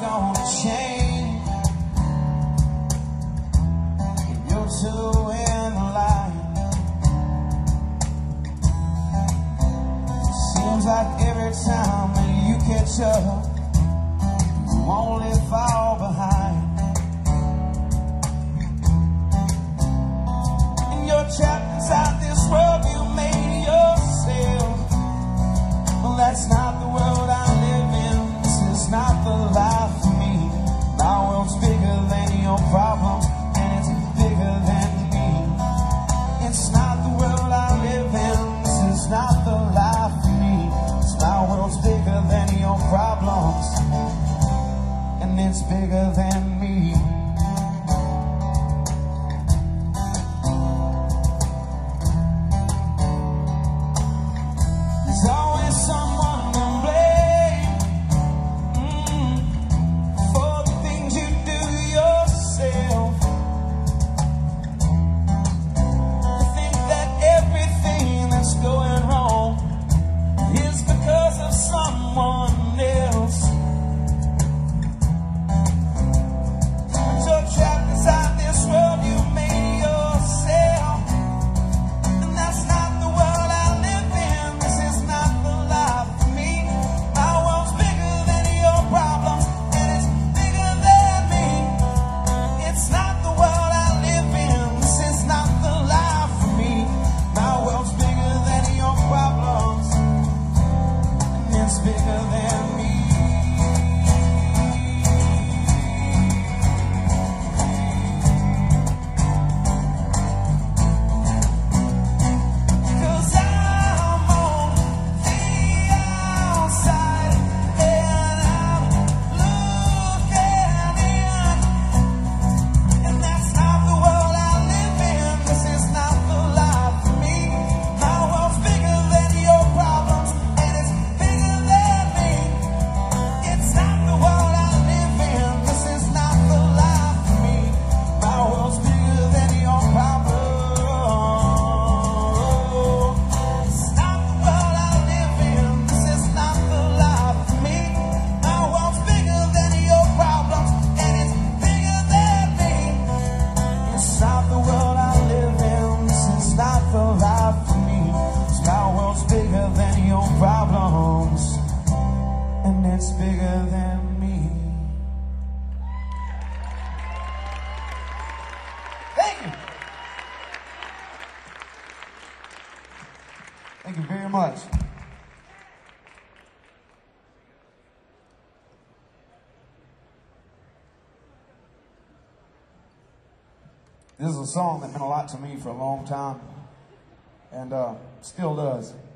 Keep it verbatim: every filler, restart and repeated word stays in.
gonna change. You're too in the line. Seems like every time that you catch up, you only fall behind. And you're trapped inside this world you made yourself. Well, that's not the world I live in. This is not the life for me. My world's bigger than your problems, and it's bigger than me. It's not the world I live in. This is not the life for me. It's my world's bigger than your problems, and it's bigger than me. There's always someone to blame mm, for the things you do yourself. You think that everything that's going wrong is because of someone else. But you're trapped inside this world you made yourself. And that's not the world I live in. This is not the life for me. My world's bigger than your problems, and it's bigger than me. It's not the world I live in. This is not the life for me. My world's bigger than your problems, and it's bigger than me. Cause I'm on the outside and I'm looking in. And that's not the world I live in. This is not the life for me. My world's bigger than your problems, and it's bigger than me. It's not the world I live in. This is not the life for me. My world's bigger than your problems. It's not the world I live in. This is not the life for me. My world's bigger than your problems, and it's bigger than me. It's not the world I live in. This is not the life for me. My world's bigger than your problems, and it's bigger than me. Thank you. Thank you very much. This is a song that meant a lot to me for a long time, and uh, still does.